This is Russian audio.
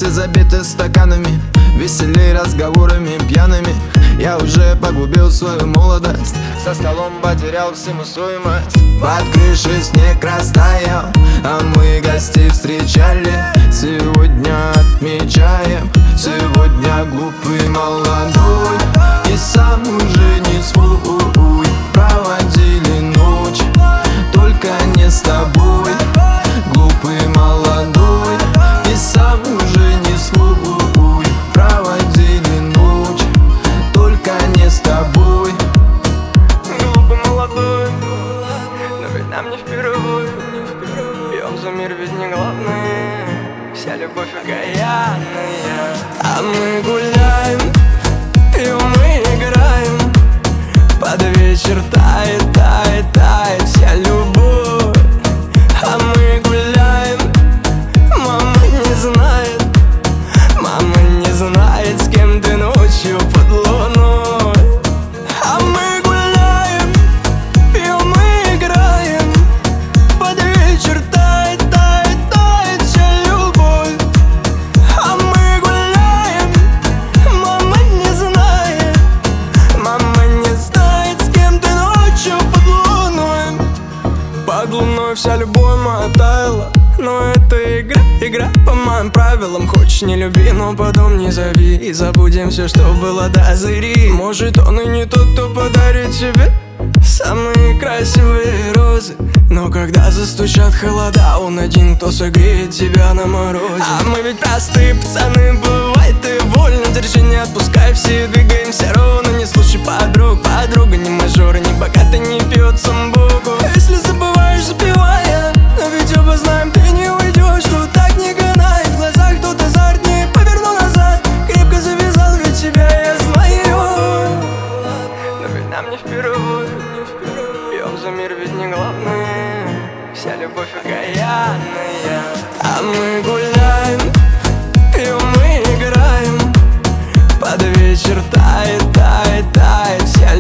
Улицы забиты стаканами, веселей разговорами пьяными. Я уже погубил свою молодость, со столом потерял всему стоимость. Под крышей снег растаял, а мы гостей встречали. Сегодня отмечаем, сегодня глупый молодой и сам уже не свой. Проводили ночь, только не с тобой. Глупый молодой и сам уже не свой. Проводили ночь, только не с тобой. Глупый молодой, но ведь нам не впервые. Пьем за мир, ведь не главное, вся любовь окаянная. А мы гуляем, пьем и играем, под вечер тает, тает, тает вся любовь. А мы гуляем, мама не знает, мама не знает, с кем ты ночью под луной. А мы гуляем, пьем и играем, под вечер тает, тает, тает вся любовь. А мы гуляем, мама не знает, мама не знает, с кем ты ночью под луной. Под луной вся любовь моя таяла, но это игра, игра по моим правилам. Хочешь не люби, но потом не зови, и забудем все, что было до зари. Может он и не тот, кто подарит тебе самые красивые розы, но когда застучат холода, он один, кто согреет тебя на морозе. А мы ведь простые пацаны, бывает и больно. Держи, не отпускай, все двигаемся ровно. Не слушай подруг, подруга не мажор, не богатый, не пьет самбуку. Если забываешь, запивая, но ведь оба знаем, ты не уйдешь, тут так не канает. В глазах тут азарт, не поверну назад, крепко завязал, ведь тебя я знаю. Но ведь нам не впервые, пьем за мир, ведь не главное, вся любовь окаянная. А мы гуляем, пьем и играем, под вечер тает, тает, тает вся